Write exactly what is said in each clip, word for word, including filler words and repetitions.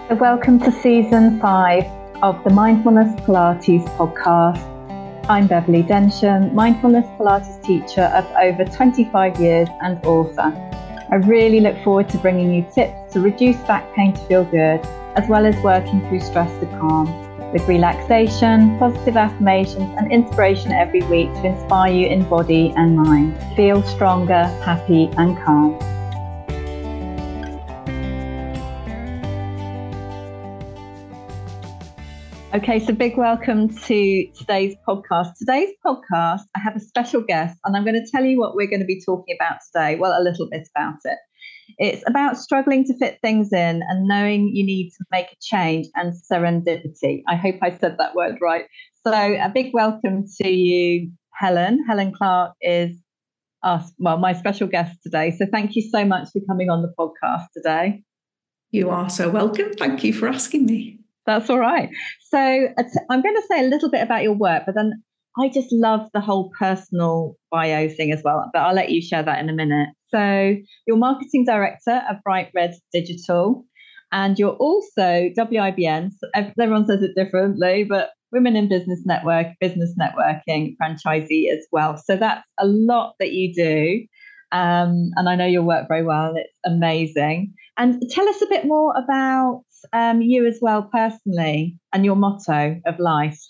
So welcome to season five of the Mindfulness Pilates podcast. I'm Beverly Densham, Mindfulness Pilates teacher of over twenty-five years and author. I really look forward to bringing you tips to reduce back pain to feel good, as well as working through stress to calm, with relaxation, positive affirmations and inspiration every week to inspire you in body and mind. Feel stronger, happy and calm. Okay, so big welcome to today's podcast. Today's podcast, I have a special guest, and I'm going to tell you what we're going to be talking about today. Well, a little bit about it. It's about struggling to fit things in and knowing you need to make a change and serendipity. I hope I said that word right. So a big welcome to you, Helen. Helen Clark is us, well, my special guest today. So thank you so much for coming on the podcast today. You are so welcome. Thank you for asking me. That's all right. So I'm going to say a little bit about your work, but then I just love the whole personal bio thing as well, but I'll let you share that in a minute. So you're marketing director of Bright Red Digital, and you're also W I B N. So everyone says it differently, but Women in Business Network, business networking franchisee as well. So that's a lot that you do. Um, and I know your work very well. It's amazing. And tell us a bit more about um, you as well personally and your motto of life.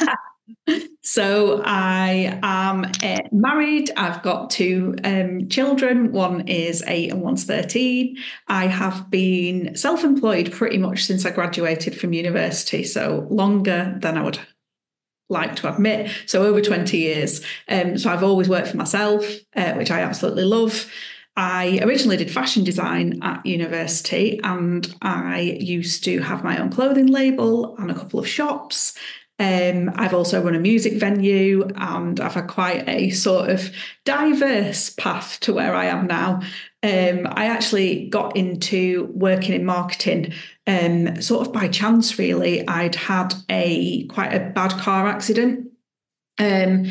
So I am uh, married. I've got two um, children. One is eight and one's thirteen. I have been self-employed pretty much since I graduated from university. So longer than I would like to admit. So over twenty years. Um, so I've always worked for myself, uh, which I absolutely love. I originally did fashion design at university, and I used to have my own clothing label and a couple of shops. Um, I've also run a music venue, and I've had quite a sort of diverse path to where I am now. Um, I actually got into working in marketing um, sort of by chance, really. I'd had a quite a bad car accident. Um,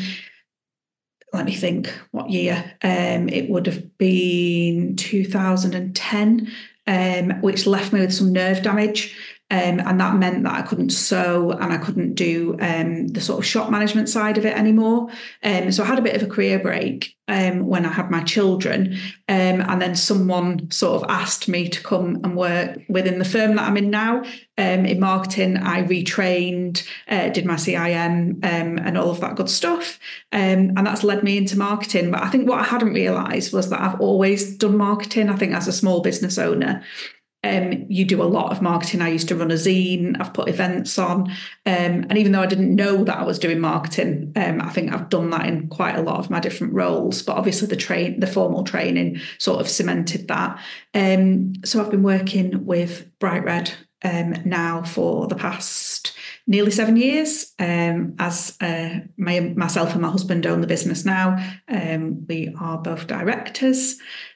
let me think what year. Um, it would have been two thousand ten, um, which left me with some nerve damage. Um, and that meant that I couldn't sew and I couldn't do um, the sort of shop management side of it anymore. Um, so I had a bit of a career break um, when I had my children. Um, and then someone sort of asked me to come and work within the firm that I'm in now. Um, in marketing, I retrained, uh, did my C I M um, and all of that good stuff. Um, and that's led me into marketing. But I think what I hadn't realised was that I've always done marketing. I think as a small business owner, Um, you do a lot of marketing. I used to run a zine, I've put events on. Um, and even though I didn't know that I was doing marketing, um, I think I've done that in quite a lot of my different roles. But obviously the train, the formal training sort of cemented that. Um, so I've been working with Bright Red um, now for the past nearly seven years. Um, as uh, my, myself and my husband own the business now. Um, we are both directors.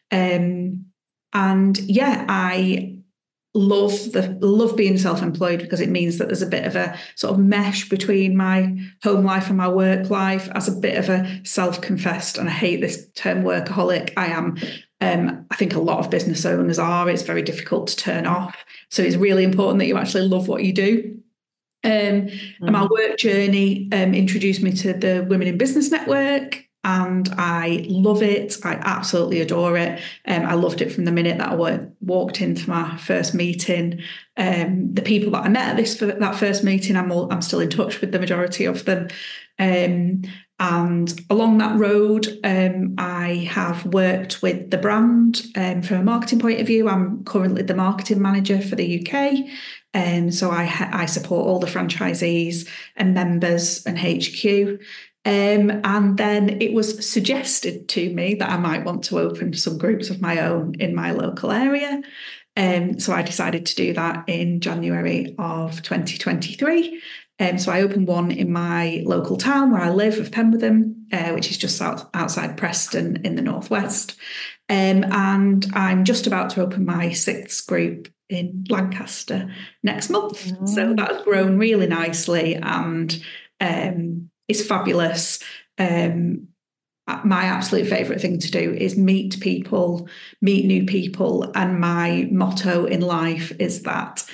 Um, and yeah, I love the love being self-employed because it means that there's a bit of a sort of mesh between my home life and my work life. As a bit of a self-confessed, and I hate this term, workaholic, I am. Um, I think a lot of business owners are. It's very difficult to turn off. So it's really important that you actually love what you do. Um, mm. And my work journey um, introduced me to the Women in Business Network. And I love it. I absolutely adore it. Um, I loved it from the minute that I w- walked into my first meeting. Um, the people that I met at this that first meeting, I'm all, I'm still in touch with the majority of them. Um, and along that road, um, I have worked with the brand um, from a marketing point of view. I'm currently the marketing manager for the U K. And um, so I, ha- I support all the franchisees and members and H Q. Um, and then it was suggested to me that I might want to open some groups of my own in my local area. Um, so I decided to do that in January of twenty twenty-three. Um, so I opened one in my local town where I live, of Pemberton, uh, which is just out, outside Preston in the northwest. Um, and I'm just about to open my sixth group in Lancaster next month. Mm. So that's grown really nicely, and um, it's fabulous. Um, my absolute favourite thing to do is meet people, meet new people. And my motto in life is that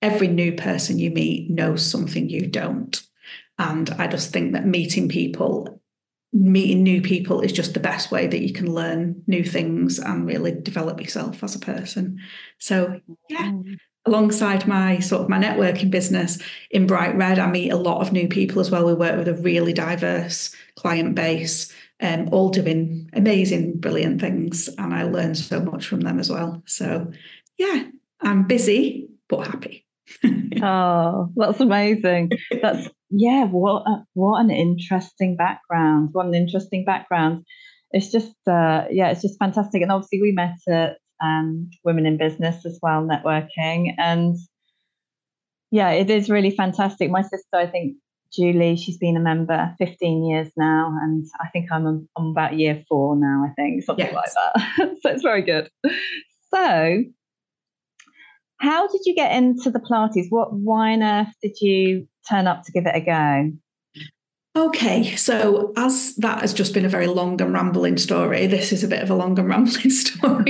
every new person you meet knows something you don't. And I just think that meeting people, meeting new people is just the best way that you can learn new things and really develop yourself as a person. So, yeah. Mm. Alongside my sort of my networking business in Bright Red, I meet a lot of new people as well. We work with a really diverse client base, um, all doing amazing, brilliant things. And I learn so much from them as well. So yeah, I'm busy, but happy. Oh, that's amazing. That's, yeah, what, a, what an interesting background. What an interesting background. It's just, uh, yeah, it's just fantastic. And obviously we met at um, Women in Business as well, networking. And yeah, it is really fantastic. My sister, I think, Julie, she's been a member fifteen years now. And I think I'm, a, I'm about year four now, I think, something yes. like that. So it's very good. So how did you get into the Pilates? What, why on earth did you turn up to give it a go? Okay, so as that has just been a very long and rambling story, this is a bit of a long and rambling story.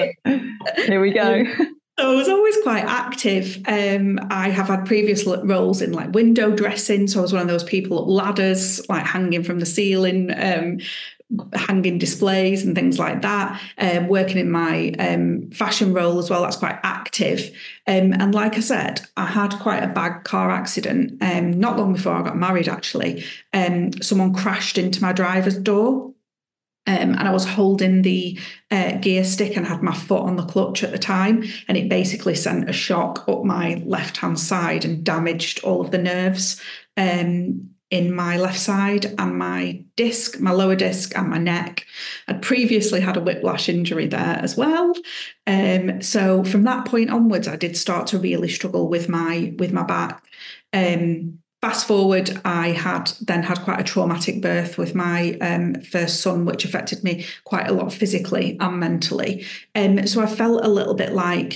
Here we go. Um, so I was always quite active. Um, I have had previous roles in like window dressing. So I was one of those people up ladders, like hanging from the ceiling, um, hanging displays and things like that. Um, working in my um, fashion role as well, that's quite active. Um, and like I said, I had quite a bad car accident um, not long before I got married, actually. Um, someone crashed into my driver's door. Um, and I was holding the uh, gear stick and had my foot on the clutch at the time. And it basically sent a shock up my left-hand side and damaged all of the nerves um, in my left side and my disc, my lower disc and my neck. I'd previously had a whiplash injury there as well. Um, so from that point onwards, I did start to really struggle with my, with my back. Um, Fast forward, I had then had quite a traumatic birth with my um, first son, which affected me quite a lot physically and mentally. Um, so I felt a little bit like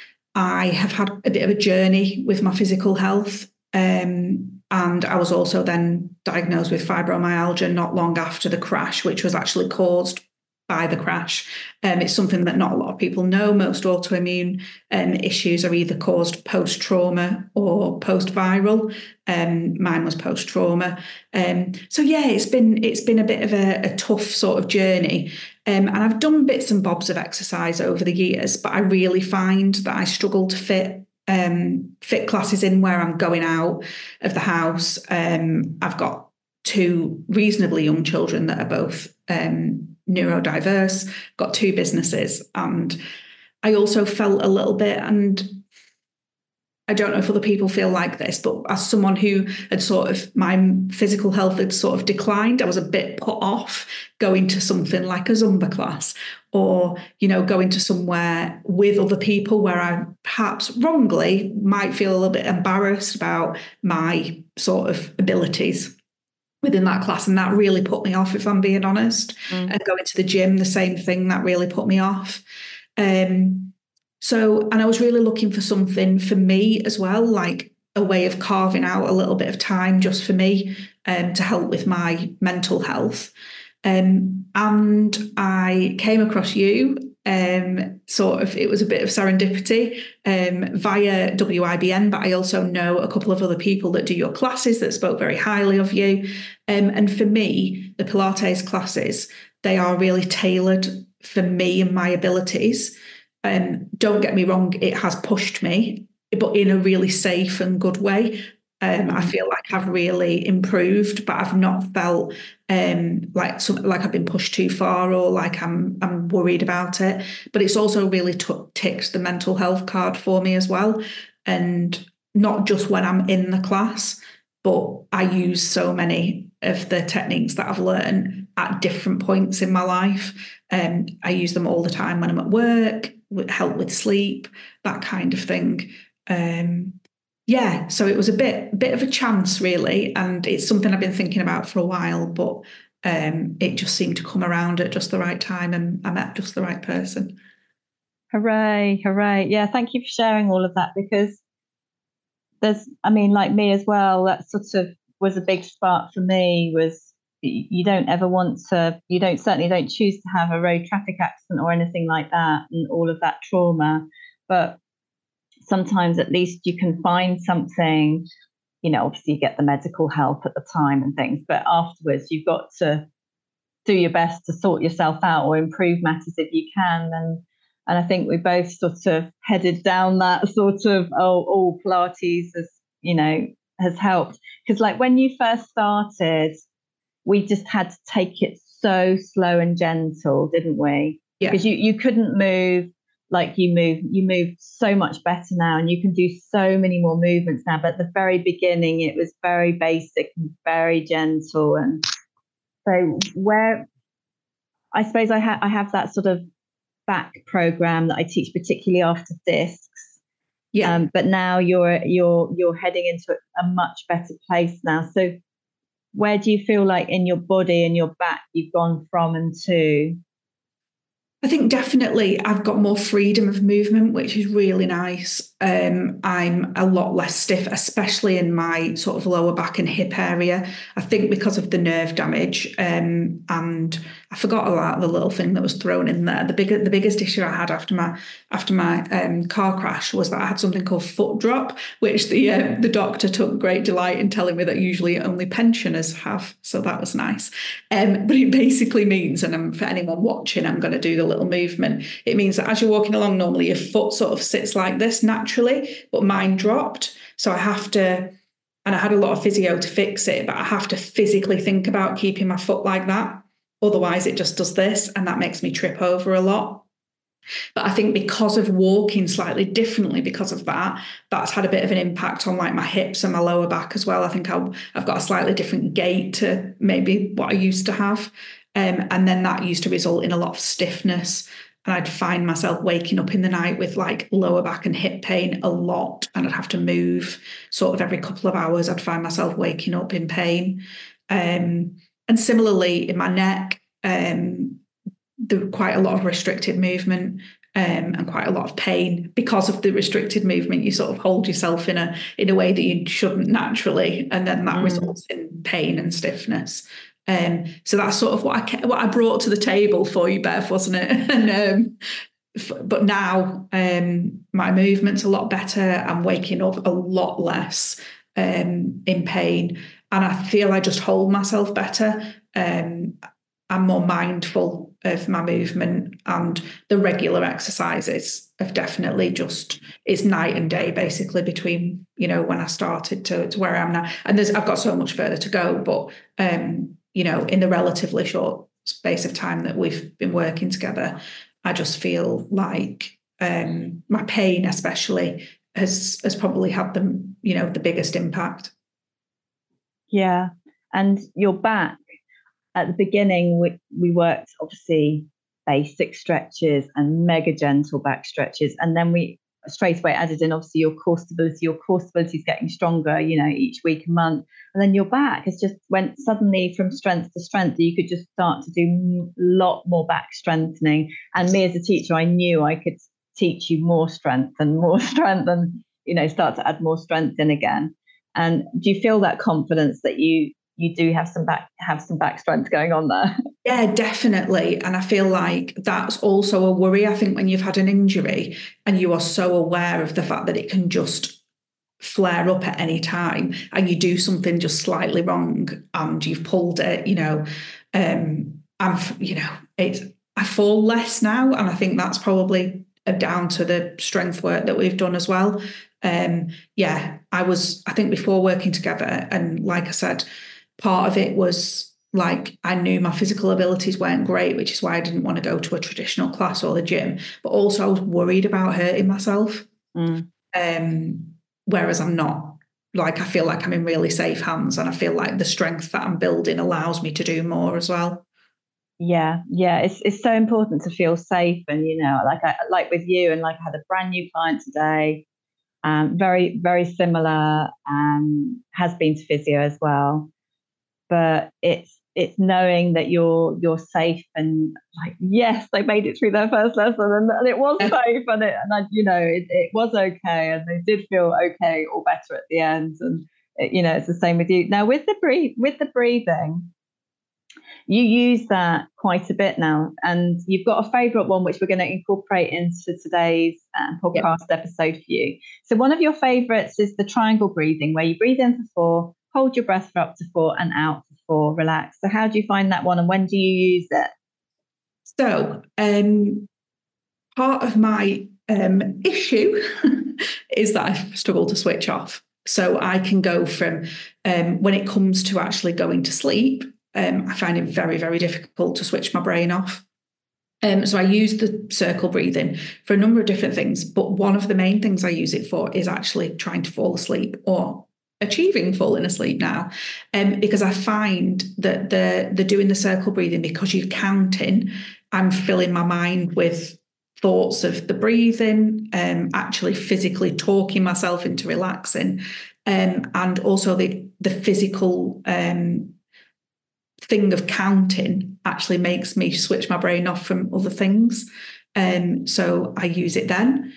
I have had a bit of a journey with my physical health. Um, and I was also then diagnosed with fibromyalgia not long after the crash, which was actually caused by the crash. Um, it's something that not a lot of people know. Most autoimmune um, issues are either caused post-trauma or post-viral. Um, mine was post-trauma. Um, so yeah, it's been it's been a bit of a, a tough sort of journey. Um, and I've done bits and bobs of exercise over the years, but I really find that I struggle to fit um, fit classes in where I'm going out of the house. Um, I've got two reasonably young children that are both um, neurodiverse, got two businesses. And I also felt a little bit, and I don't know if other people feel like this, but as someone who had sort of, my physical health had sort of declined, I was a bit put off going to something like a Zumba class or, you know, going to somewhere with other people where I perhaps wrongly might feel a little bit embarrassed about my sort of abilities within that class. And that really put me off, if I'm being honest. Mm. And going to the gym, the same thing, that really put me off. Um, so, and I was really looking for something for me as well, like a way of carving out a little bit of time just for me um, to help with my mental health. Um, and I came across you, um, sort of, it was a bit of serendipity um, via W I B N, but I also know a couple of other people that do your classes that spoke very highly of you. Um, and for me, the Pilates classes, they are really tailored for me and my abilities. Um, don't get me wrong, it has pushed me, but in a really safe and good way. Um, I feel like I've really improved, but I've not felt um, like some, like I've been pushed too far or like I'm I'm worried about it. But it's also really t- ticked the mental health card for me as well, and not just when I'm in the class, but I use so many of the techniques that I've learned at different points in my life. Um, I use them all the time when I'm at work, with help with sleep, that kind of thing. Um, Yeah, so it was a bit bit of a chance, really, and it's something I've been thinking about for a while, but um, it just seemed to come around at just the right time, and I met just the right person. Hooray, hooray. Yeah, thank you for sharing all of that, because there's, I mean, like me as well, that sort of was a big spark for me, was you don't ever want to, you don't certainly don't choose to have a road traffic accident or anything like that and all of that trauma, but sometimes at least you can find something, you know, obviously you get the medical help at the time and things, but afterwards you've got to do your best to sort yourself out or improve matters if you can. And and I think we both sort of headed down that sort of, oh, oh Pilates has, you know, has helped. Because like when you first started, we just had to take it so slow and gentle, didn't we? Yeah. Because you, you couldn't move like you move. You move so much better now, and you can do so many more movements now. But at the very beginning, it was very basic and very gentle. And so where I suppose I, ha- I have that sort of back program that I teach, particularly after discs. Yeah. Um, but now you're you're you're heading into a much better place now. So where do you feel like in your body and your back you've gone from and to? I think definitely I've got more freedom of movement, which is really nice. Um, I'm a lot less stiff, especially in my sort of lower back and hip area. I think because of the nerve damage. Um, and I forgot about the little thing that was thrown in there. The bigger, the biggest issue I had after my after my um, car crash was that I had something called foot drop, which the uh, the doctor took great delight in telling me that usually only pensioners have. So that was nice. Um, but it basically means, and I'm, for anyone watching, I'm going to do the little movement. It means that as you're walking along, normally your foot sort of sits like this naturally, but mine dropped. So I have to, and I had a lot of physio to fix it, but I have to physically think about keeping my foot like that. Otherwise, it just does this, and that makes me trip over a lot. But I think because of walking slightly differently, because of that, that's had a bit of an impact on like my hips and my lower back as well. I think I've, I've got a slightly different gait to maybe what I used to have. Um, and then that used to result in a lot of stiffness. And I'd find myself waking up in the night with like lower back and hip pain a lot. And I'd have to move sort of every couple of hours. I'd find myself waking up in pain. Um, and similarly in my neck, um, there were quite a lot of restricted movement um, and quite a lot of pain. Because of the restricted movement, you sort of hold yourself in a in a way that you shouldn't naturally, and then that mm. results in pain and stiffness. Um, so that's sort of what I what I brought to the table for you, Bev, wasn't it? and um, f- but now um, my movement's a lot better. I'm waking up a lot less um, in pain, and I feel I just hold myself better. Um, I'm more mindful of my movement, and the regular exercises have definitely just, it's night and day basically between, you know, when I started to, to where I am now. And there's, I've got so much further to go, but, um, you know, in the relatively short space of time that we've been working together, I just feel like um, my pain especially has, has probably had the, you know, the biggest impact. Yeah. And your back, at the beginning, we, we worked obviously basic stretches and mega gentle back stretches. And then we straight away added in obviously your core stability. Your core stability is getting stronger, you know, each week and month. And then your back has just went suddenly from strength to strength. You could just start to do a lot more back strengthening. And me as a teacher, I knew I could teach you more strength and more strength and, you know, start to add more strength in again. And do you feel that confidence that you you do have some back have some back strength going on there? Yeah, definitely. And I feel like that's also a worry. I think when you've had an injury and you are so aware of the fact that it can just flare up at any time, and you do something just slightly wrong and you've pulled it, you know, um, I'm, you know, it's, I fall less now. And I think that's probably down to the strength work that we've done as well. Um, yeah, I was, I think before working together, and like I said, part of it was like I knew my physical abilities weren't great, which is why I didn't want to go to a traditional class or the gym. But also I was worried about hurting myself. Mm. Um, whereas I'm not. Like I feel like I'm in really safe hands, and I feel like the strength that I'm building allows me to do more as well. Yeah, yeah, it's it's so important to feel safe, and you know, like I like with you, and like I had a brand new client today, um, very very similar, um, has been to physio as well. But it's it's knowing that you're you're safe, and like, yes, they made it through their first lesson, and, and it was safe, and it and I, you know it, it was okay, and they did feel okay or better at the end. And it, you know it's the same with you now with the breathe with the breathing. You use that quite a bit now, and you've got a favourite one which we're going to incorporate into today's um, podcast yep. episode for you. So one of your favourites is the triangle breathing, where you breathe in for four, hold your breath for up to four, and out for four, relax. So how do you find that one, and when do you use it? So um, part of my um, issue is that I struggle to switch off. So I can go from um, when it comes to actually going to sleep, um, I find it very, very difficult to switch my brain off. Um, so I use the circle breathing for a number of different things, but one of the main things I use it for is actually trying to fall asleep or achieving falling asleep now, um, because I find that the the doing the circle breathing, because you're counting, I'm filling my mind with thoughts of the breathing, um, actually physically talking myself into relaxing, um, and also the the physical um, thing of counting actually makes me switch my brain off from other things. Um, so I use it then.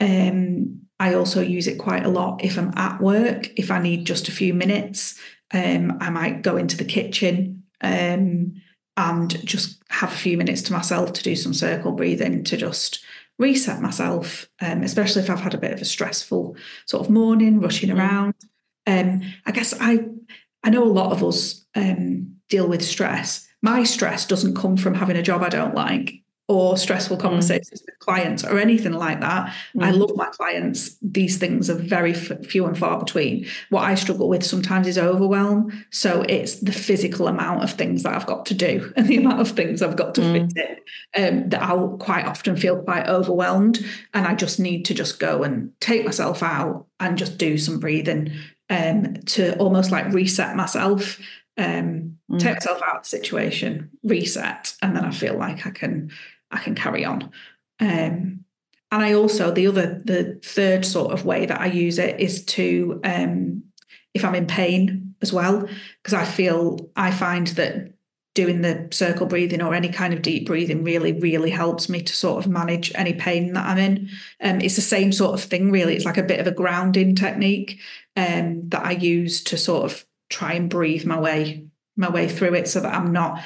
Um, I also use it quite a lot if I'm at work. If I need just a few minutes, um, I might go into the kitchen um, and just have a few minutes to myself to do some circle breathing to just reset myself, um, especially if I've had a bit of a stressful sort of morning, rushing mm. around. Um, I guess I I know a lot of us um, deal with stress. My stress doesn't come from having a job I don't like or stressful conversations mm. with clients or anything like that. Mm. I love my clients. These things are very f- few and far between. What I struggle with sometimes is overwhelm. So it's the physical amount of things that I've got to do and the amount of things I've got to mm. fit in um, that I'll quite often feel quite overwhelmed. And I just need to just go and take myself out and just do some breathing um, to almost like reset myself, um, mm. take myself out of the situation, reset, and then I feel like I can I can carry on. Um, and I also, the other, the third sort of way that I use it is to, um, if I'm in pain as well, because I feel, I find that doing the circle breathing or any kind of deep breathing really, really helps me to sort of manage any pain that I'm in. Um, it's the same sort of thing, really. It's like a bit of a grounding technique um, that I use to sort of try and breathe my way, my way through it so that I'm not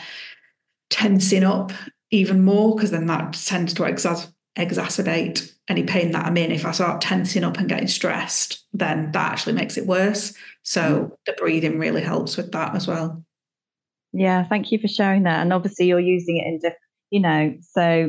tensing up even more, because then that tends to exas- exacerbate any pain that I'm in. If I start tensing up and getting stressed, then that actually makes it worse. So mm. the breathing really helps with that as well. Yeah, thank you for sharing that. And obviously you're using it in different, you know, so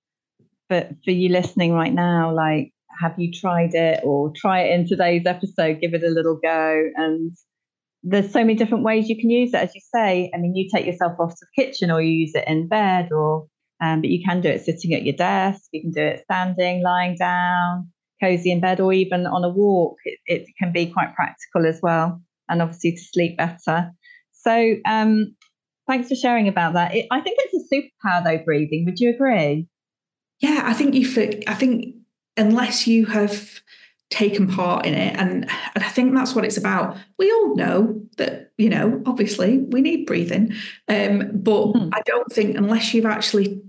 for, for you listening right now, like, have you tried it, or try it in today's episode, give it a little go. And there's so many different ways you can use it, as you say. I mean, you take yourself off to the kitchen, or you use it in bed, or um, but you can do it sitting at your desk. You can do it standing, lying down, cozy in bed, or even on a walk. It, it can be quite practical as well, and obviously to sleep better. So um, thanks for sharing about that. It, I think it's a superpower, though, breathing. Would you agree? Yeah, I think you. I think unless you have taken part in it, and, and I think that's what it's about. We all know that, you know, obviously we need breathing, um, but mm. I don't think unless you've actually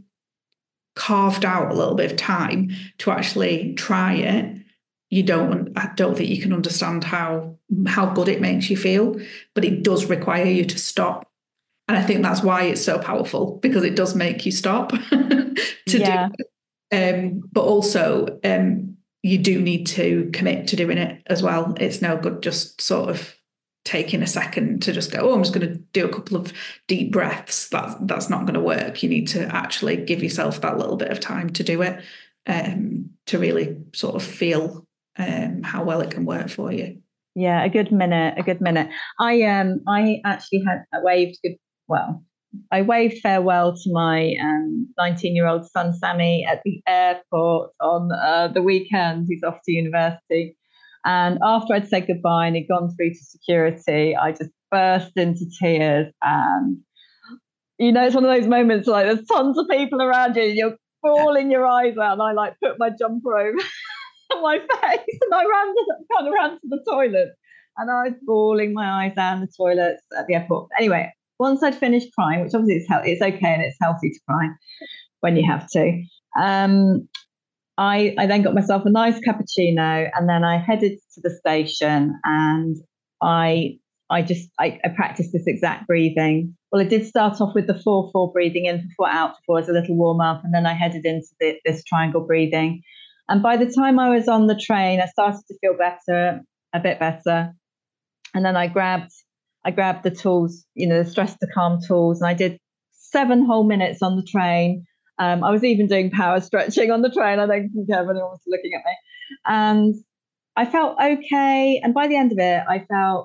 carved out a little bit of time to actually try it, you don't. I don't think you can understand how how good it makes you feel. But it does require you to stop, and I think that's why it's so powerful, because it does make you stop to yeah. do it. Um, but also. Um, you do need to commit to doing it as well. It's no good just sort of taking a second to just go, oh, I'm just going to do a couple of deep breaths. That's, that's not going to work. You need to actually give yourself that little bit of time to do it, um, to really sort of feel um, how well it can work for you. Yeah, a good minute, a good minute. I um, I actually had waved good, well, I waved farewell to my um, nineteen-year-old son, Sammy, at the airport on uh, the weekend. He's off to university. And after I'd said goodbye and he'd gone through to security, I just burst into tears. And, you know, it's one of those moments like there's tons of people around you and you're bawling your eyes out. And I like put my jumper over my face and I ran to, kind of ran to the toilet. And I was bawling my eyes out in the toilets at the airport. Anyway, once I'd finished crying, which obviously it's, he- it's okay and it's healthy to cry when you have to, um, I, I then got myself a nice cappuccino and then I headed to the station and I I just I, I practiced this exact breathing well, I did start off with the four four breathing in for four, out for four as a little warm up, and then I headed into the, this triangle breathing. And by the time I was on the train, I started to feel better, a bit better. And then I grabbed, I grabbed the tools, you know, the stress to calm tools, and I did seven whole minutes on the train. Um, I was even doing power stretching on the train. I don't care if anyone was looking at me. And I felt okay. And by the end of it, I felt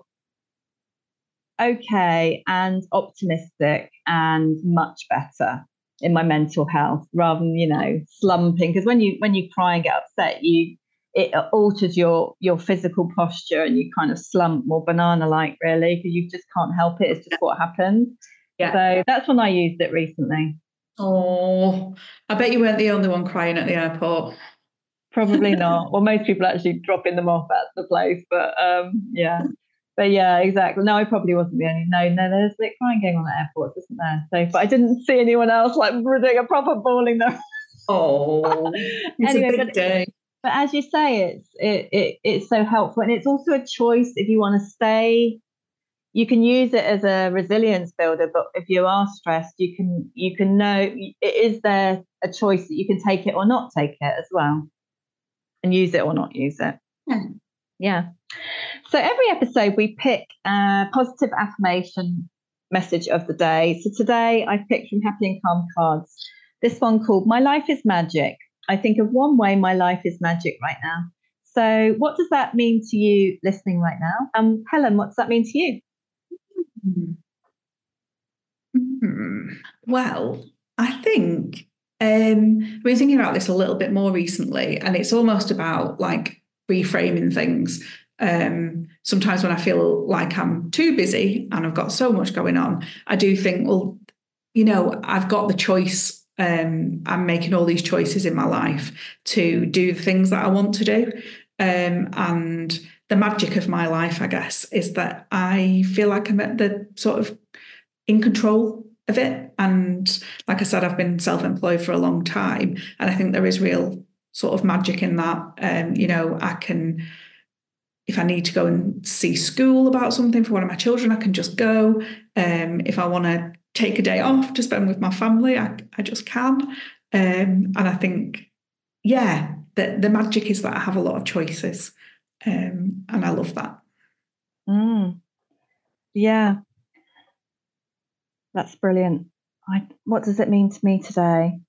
okay and optimistic and much better in my mental health, rather than, you know, slumping. Because when you when you cry and get upset, you it alters your your physical posture, and you kind of slump more banana-like, really, because you just can't help it. It's just what happens. Yeah. So that's when I used it recently. Oh, I bet you weren't the only one crying at the airport. Probably not. Well, most people actually dropping them off at the place, but um, yeah. But yeah, exactly. No, I probably wasn't the only. No, no, there's like crying going on at airports, isn't there? So, but I didn't see anyone else like doing a proper bawling there. Oh, it's anyway, a big but, day. But as you say, it's it, it it's so helpful, and it's also a choice if you want to stay. You can use it as a resilience builder, but if you are stressed, you can you can know it is there a choice that you can take it or not take it as well, and use it or not use it. Yeah. Yeah. So every episode we pick a positive affirmation message of the day. So today I picked from Happy and Calm cards this one called "My Life is Magic. I think of one way my life is magic right now." So what does that mean to you listening right now? Um, Helen, what does that mean to you? Mm-hmm. Well, I think um, I've been thinking about this a little bit more recently, and it's almost about like reframing things. Um, sometimes when I feel like I'm too busy and I've got so much going on, I do think, well, you know, I've got the choice. Um, I'm making all these choices in my life to do the things that I want to do. Um, and the magic of my life, I guess, is that I feel like I'm at the sort of in control of it. And like I said, I've been self-employed for a long time, and I think there is real sort of magic in that. Um, you know, I can, if I need to go and see school about something for one of my children, I can just go. Um, if I want to take a day off to spend with my family, I, I just can. Um, and I think, yeah, the, the magic is that I have a lot of choices. Um, and I love that. Mm. Yeah. That's brilliant. I, what does it mean to me today?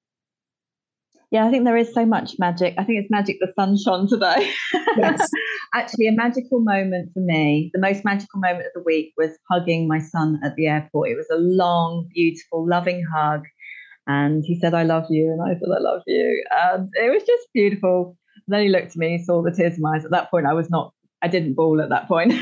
Yeah, I think there is so much magic. I think it's magic the sun shone today. Yes. Actually, a magical moment for me, the most magical moment of the week was hugging my son at the airport. It was a long, beautiful, loving hug. And he said, "I love you." And I said, "I love you." And it was just beautiful. And then he looked at me, he saw the tears in my eyes. At that point, I was not, I didn't bawl at that point.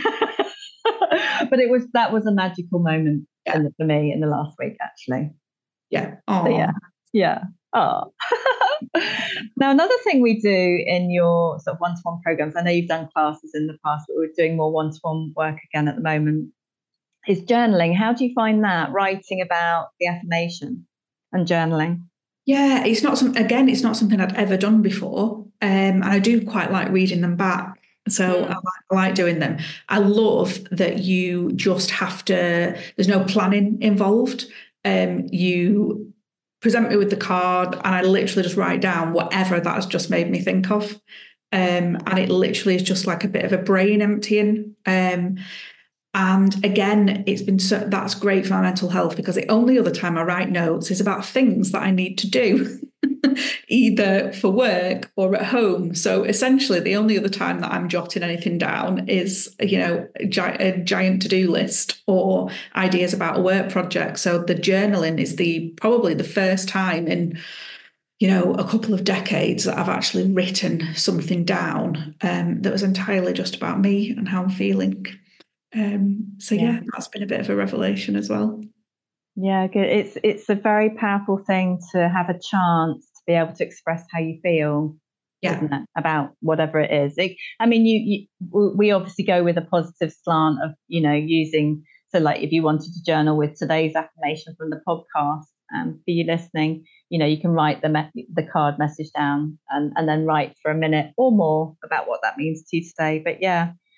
But it was, that was a magical moment yeah. for me in the last week, actually. Yeah. So, yeah. Yeah. Oh. Now, another thing we do in your sort of one-to-one programs, I know you've done classes in the past, but we're doing more one-to-one work again at the moment, is journaling. How do you find that, writing about the affirmation and journaling? Yeah, it's not some, again, it's not something I'd ever done before. Um, and I do quite like reading them back. So mm. I, like, I like doing them. I love that you just have to, there's no planning involved. Um, you present me with the card and I literally just write down whatever that has just made me think of. Um, and it literally is just like a bit of a brain emptying. Um, and again, it's been so, that's great for my mental health, because the only other time I write notes is about things that I need to do, either for work or at home. So essentially, the only other time that I'm jotting anything down is, you know, a, gi- a giant to-do list or ideas about a work project. So the journaling is the probably the first time in, you know, a couple of decades that I've actually written something down um, that was entirely just about me and how I'm feeling. Um, so yeah. yeah, that's been a bit of a revelation as well. Yeah, good. It's it's a very powerful thing to have a chance to be able to express how you feel, yeah. isn't it, about whatever it is. It, I mean, you, you we obviously go with a positive slant of, you know, using, so like if you wanted to journal with today's affirmation from the podcast, um, for you listening, you know, you can write the me- the card message down and, and then write for a minute or more about what that means to you today. But yeah.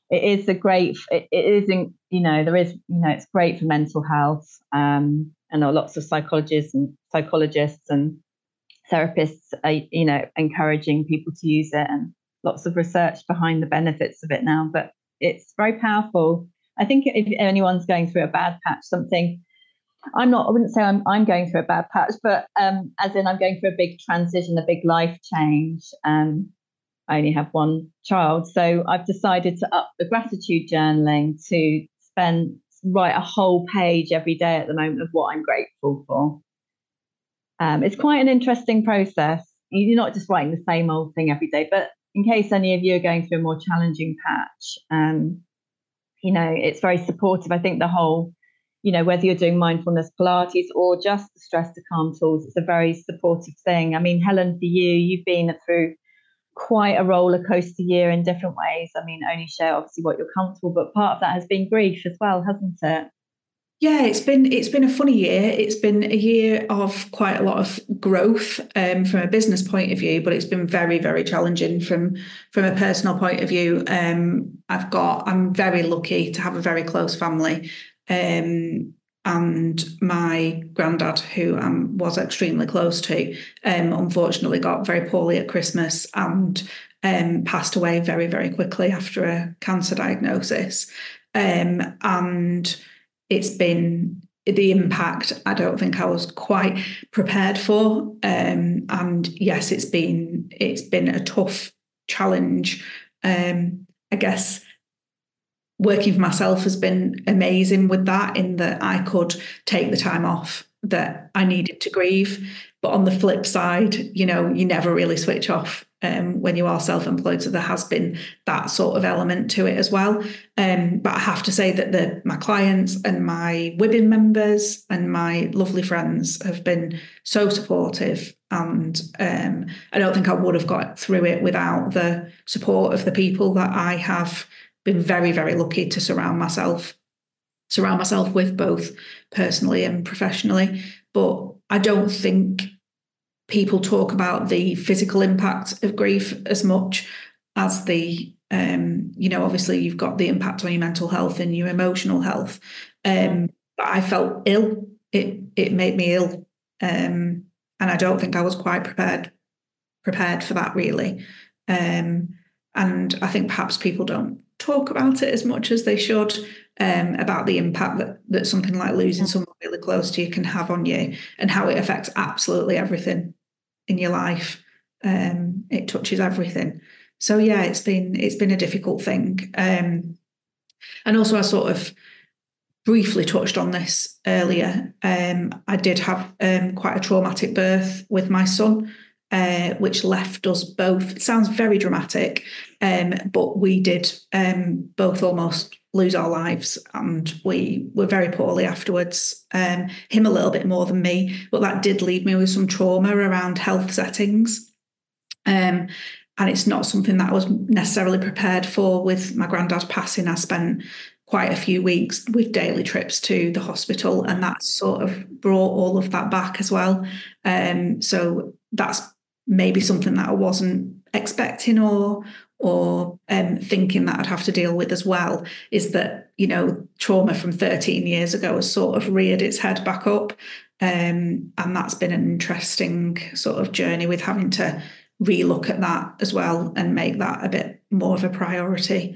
it is a great, it, it isn't, you know, there is, you know, it's great for mental health. Um, and there are lots of psychologists and psychologists and therapists are, you know, encouraging people to use it, and lots of research behind the benefits of it now. But it's very powerful. I think if anyone's going through a bad patch, something, I'm not, I wouldn't say I'm, I'm going through a bad patch, but um, as in I'm going through a big transition, a big life change. Um, I only have one child. So I've decided to up the gratitude journaling to spend, write a whole page every day at the moment of what I'm grateful for. Um, it's quite an interesting process. You're not just writing the same old thing every day, but in case any of you are going through a more challenging patch, um, you know, it's very supportive. I think the whole, you know, whether you're doing mindfulness, Pilates, or just the stress to calm tools, it's a very supportive thing. I mean, Helen, for you, you've been through quite a roller coaster year in different ways. I mean, only share obviously what you're comfortable, but part of that has been grief as well, hasn't it? Yeah, it's been it's been a funny year. It's been a year of quite a lot of growth um, from a business point of view, but it's been very, very challenging from from a personal point of view. Um, I've got I'm very lucky to have a very close family, um, and my granddad, who I was extremely close to, um, unfortunately got very poorly at Christmas and um, passed away very, very quickly after a cancer diagnosis, um, and it's been the impact I don't think I was quite prepared for. Um, and yes, it's been it's been a tough challenge. Um, I guess working for myself has been amazing with that, in that I could take the time off that I needed to grieve. But on the flip side, you know, you never really switch off um, when you are self-employed. So there has been that sort of element to it as well. Um, but I have to say that the, my clients and my women members and my lovely friends have been so supportive. And um, I don't think I would have got through it without the support of the people that I have been very, very lucky to surround myself surround myself with, both personally and professionally. But I don't think people talk about the physical impact of grief as much as the, um, you know, obviously you've got the impact on your mental health and your emotional health. Um, but I felt ill. It it made me ill, um, and I don't think I was quite prepared prepared for that, really. Um, and I think perhaps people don't talk about it as much as they should, um, about the impact that, that something like losing someone really close to you can have on you, and how it affects absolutely everything in your life. Um, it touches everything. So yeah, it's been it's been a difficult thing. Um, and also, I sort of briefly touched on this earlier. Um, I did have um, quite a traumatic birth with my son, Uh, which left us both. It sounds very dramatic, um, but we did um, both almost lose our lives, and we were very poorly afterwards. Um, him a little bit more than me, but that did leave me with some trauma around health settings. Um, and it's not something that I was necessarily prepared for. With my granddad passing, I spent quite a few weeks with daily trips to the hospital, and that sort of brought all of that back as well. Um, so that's maybe something that I wasn't expecting or or um, thinking that I'd have to deal with as well, is that, you know, trauma from thirteen years ago has sort of reared its head back up. Um, and that's been an interesting sort of journey, with having to relook at that as well and make that a bit more of a priority.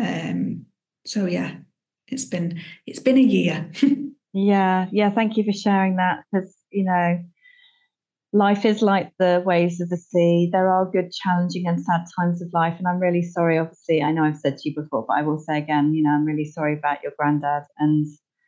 Um, so yeah, it's been it's been a year. yeah, yeah. Thank you for sharing that, because, you know, life is like the waves of the sea. There are good, challenging, and sad times of life. And I'm really sorry, obviously, I know I've said to you before, but I will say again, you know, I'm really sorry about your granddad. And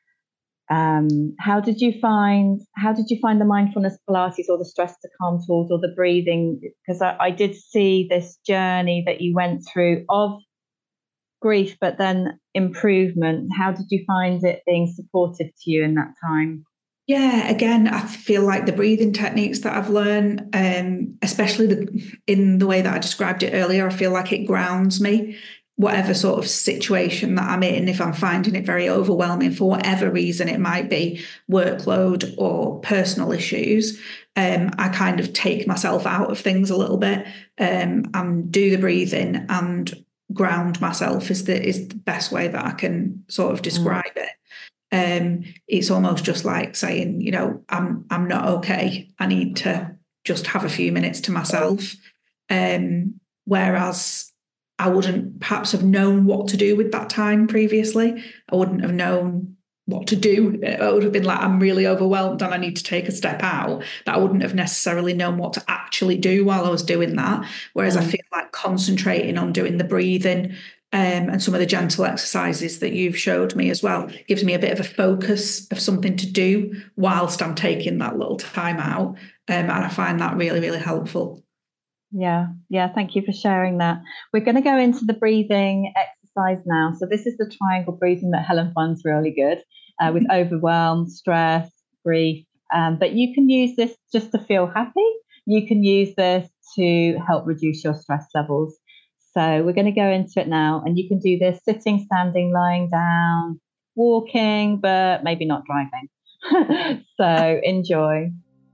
um, how did you find, how did you find the mindfulness Pilates or the stress to calm tools or the breathing? Because I, I did see this journey that you went through of grief, but then improvement. How did you find it being supportive to you in that time? Yeah, again, I feel like the breathing techniques that I've learned, um, especially the, in the way that I described it earlier, I feel like it grounds me, whatever sort of situation that I'm in. If I'm finding it very overwhelming for whatever reason, it might be workload or personal issues, um, I kind of take myself out of things a little bit, um, and do the breathing. And ground myself is the is the best way that I can sort of describe mm. it. Um, it's almost just like saying, you know, I'm I'm not okay. I need to just have a few minutes to myself. Um, whereas I wouldn't perhaps have known what to do with that time previously. I wouldn't have known what to do. I would have been like, I'm really overwhelmed and I need to take a step out. But I wouldn't have necessarily known what to actually do while I was doing that. Whereas mm. I feel like concentrating on doing the breathing um, and some of the gentle exercises that you've showed me as well gives me a bit of a focus of something to do whilst I'm taking that little time out. Um, and I find that really, really helpful. Yeah, yeah, thank you for sharing that. We're going to go into the breathing exercise now. So this is the triangle breathing that Helen finds really good uh, with overwhelm, stress, grief. Um, but you can use this just to feel happy. You can use this to help reduce your stress levels. So we're going to go into it now, and you can do this sitting, standing, lying down, walking, but maybe not driving. So enjoy.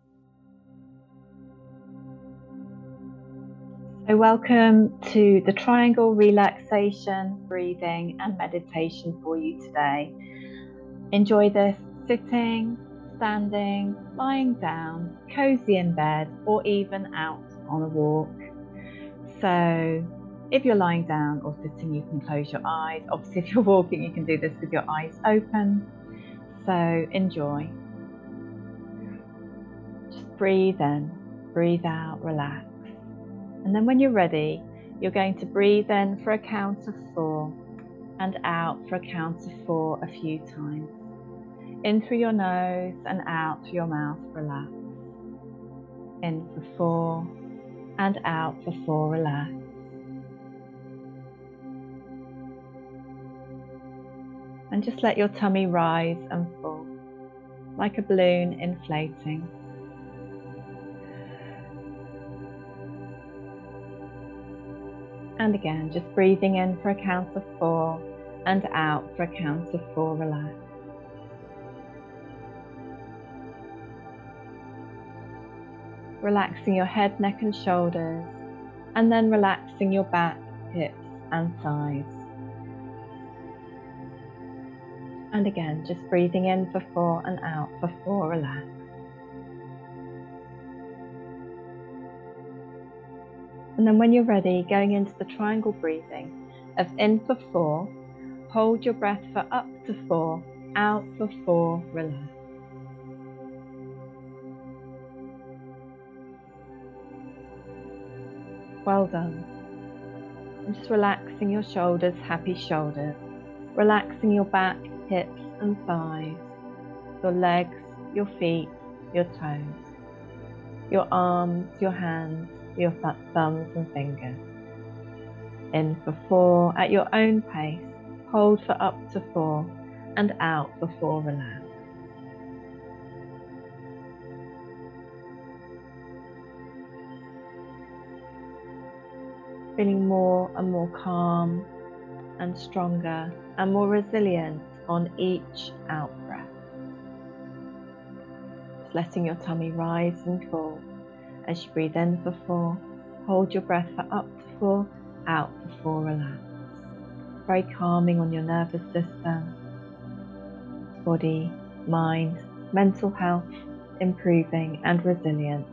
So welcome to the triangle relaxation, breathing and meditation for you today. Enjoy this sitting, standing, lying down, cozy in bed, or even out on a walk. So if you're lying down or sitting, you can close your eyes. Obviously, if you're walking, you can do this with your eyes open. So enjoy. Just breathe in, breathe out, relax. And then when you're ready, you're going to breathe in for a count of four and out for a count of four a few times. In through your nose and out through your mouth, relax. In for four and out for four, relax. And just let your tummy rise and fall like a balloon inflating. And again, just breathing in for a count of four and out for a count of four, relax. Relaxing your head, neck and shoulders, and then relaxing your back, hips and thighs. And again, just breathing in for four and out for four, relax. And then when you're ready, going into the triangle breathing of in for four, hold your breath for up to four, out for four, relax. Well done. And just relaxing your shoulders, happy shoulders. Relaxing your back, hips and thighs, your legs, your feet, your toes, your arms, your hands, your thumbs and fingers. In for four at your own pace, hold for up to four and out for four, relax. Feeling more and more calm and stronger and more resilient on each out breath. Just letting your tummy rise and fall. As you breathe in for four, hold your breath for up to four, out for four, relax. Very calming on your nervous system, body, mind, mental health, improving and resilience.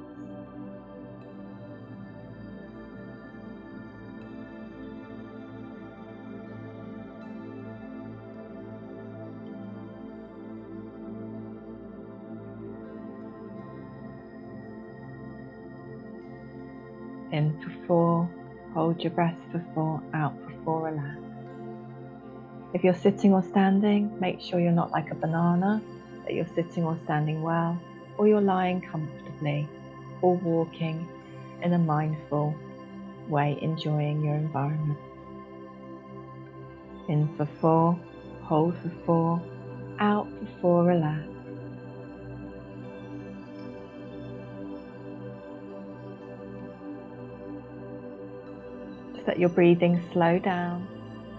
In for four, hold your breath for four, out for four, relax. If you're sitting or standing, make sure you're not like a banana, that you're sitting or standing well, or you're lying comfortably, or walking in a mindful way, enjoying your environment. In for four, hold for four, out for four, relax. Let your breathing slow down.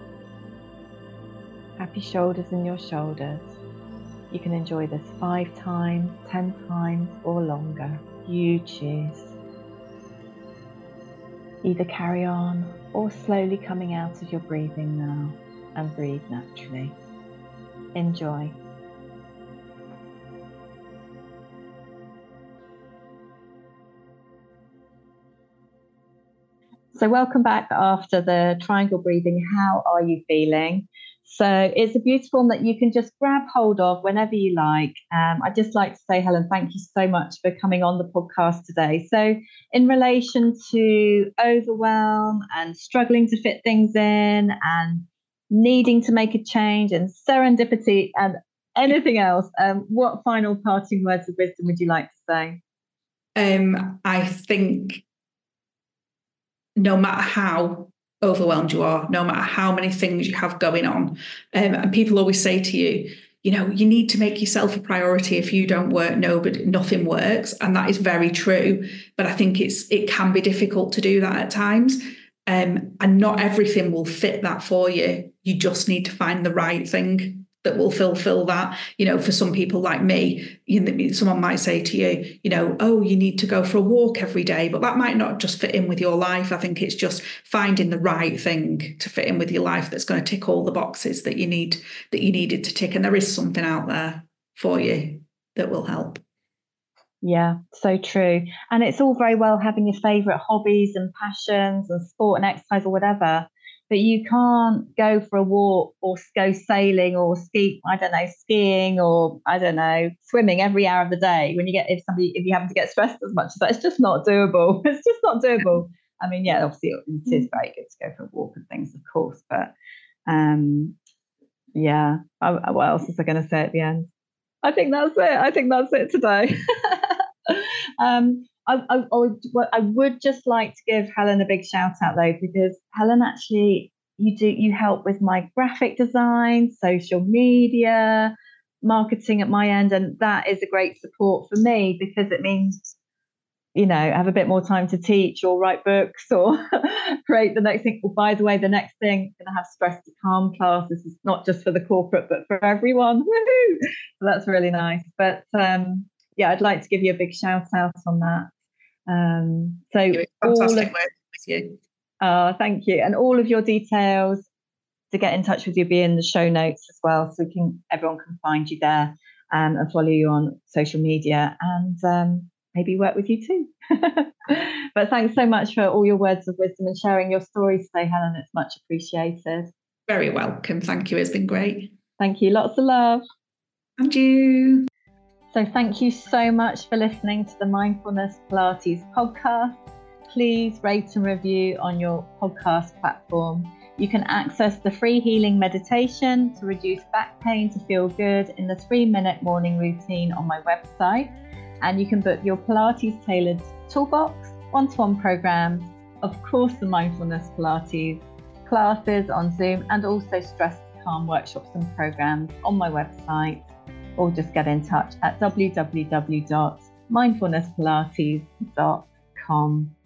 Happy shoulders in your shoulders. You can enjoy this five times, ten times or longer. You choose. Either carry on or slowly coming out of your breathing now, and breathe naturally. Enjoy. So welcome back after the triangle breathing. How are you feeling? So it's a beautiful one that you can just grab hold of whenever you like. Um, I'd just like to say, Helen, thank you so much for coming on the podcast today. So in relation to overwhelm and struggling to fit things in and needing to make a change and serendipity and anything else, um, what final parting words of wisdom would you like to say? Um, I think no matter how overwhelmed you are, no matter how many things you have going on, um, and people always say to you, you know, you need to make yourself a priority. If you don't work, nobody, nothing works. And that is very true. But I think it's it can be difficult to do that at times. Um, and not everything will fit that for you. You just need to find the right thing that will fulfill that. You know, for some people like me, you know, someone might say to you, you know, oh, you need to go for a walk every day, but that might not just fit in with your life. I think it's just finding the right thing to fit in with your life that's going to tick all the boxes that you need, that you needed to tick. And there is something out there for you that will help. Yeah, so true. And it's all very well having your favourite hobbies and passions and sport and exercise or whatever, but you can't go for a walk or go sailing or ski, I don't know, skiing or, I don't know, swimming every hour of the day when you get, if somebody, if you happen to get stressed as much as that, it's just not doable. It's just not doable. I mean, yeah, obviously it is very good to go for a walk and things, of course, but um, yeah, I, what else was I going to say at the end? I think that's it. I think that's it today. um, I, I, I, would, I would just like to give Helen a big shout out though, because Helen, actually, you do you help with my graphic design, social media, marketing at my end, and that is a great support for me because it means, you know, I have a bit more time to teach or write books or create the next thing. Oh, by the way, the next thing, I'm going to have Stress to Calm class. This is not just for the corporate, but for everyone. Woohoo! So that's really nice. But um, yeah, I'd like to give you a big shout out on that. Um, so fantastic of, work with you. Uh, thank you. And all of your details to get in touch with you be in the show notes as well, so we can everyone can find you there um, and follow you on social media and um, maybe work with you too. But thanks so much for all your words of wisdom and sharing your story today, Helen. It's much appreciated. Very welcome. Thank you. It's been great. Thank you. Lots of love. And you. So thank you so much for listening to the Mindfulness Pilates podcast. Please rate and review on your podcast platform. You can access the free healing meditation to reduce back pain to feel good in the three-minute morning routine on my website. And you can book your Pilates tailored toolbox, one-to-one programs, of course the Mindfulness Pilates classes on Zoom, and also Stress to Calm workshops and programs on my website. Or just get in touch at w w w dot mindfulness pilates dot com.